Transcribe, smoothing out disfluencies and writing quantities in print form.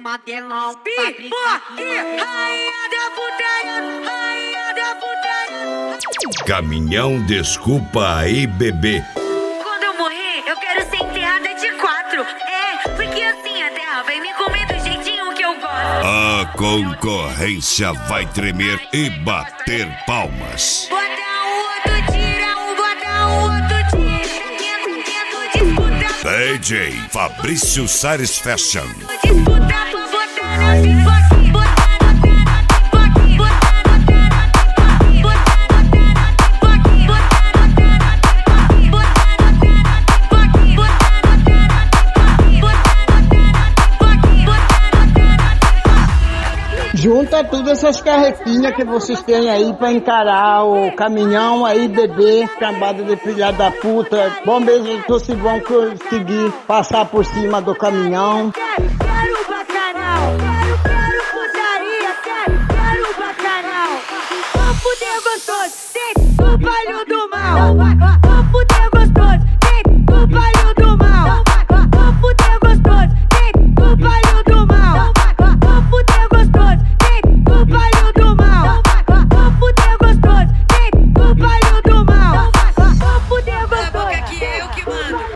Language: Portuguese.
mantelão. Rainha da putaria, rainha da putaria. Caminhão, desculpa aí, bebê. Quando eu morrer, eu quero ser enterrada de 4. Porque assim a terra vem me comer do jeitinho que eu gosto. A concorrência vai tremer e bater palmas. Bota outro tira, bota outro tira. Tento disputar. DJ Fabrício Sares Fashion. Disputar pra botar na pipoca. Junta todas essas carretinhas que vocês têm aí pra encarar o caminhão aí, bebê, cambada de filha da puta. Bom mesmo se vão conseguir passar por cima do caminhão. Quero bacanal, quero putaria, quero bacanal. Vou fuder gostoso, tem o palho do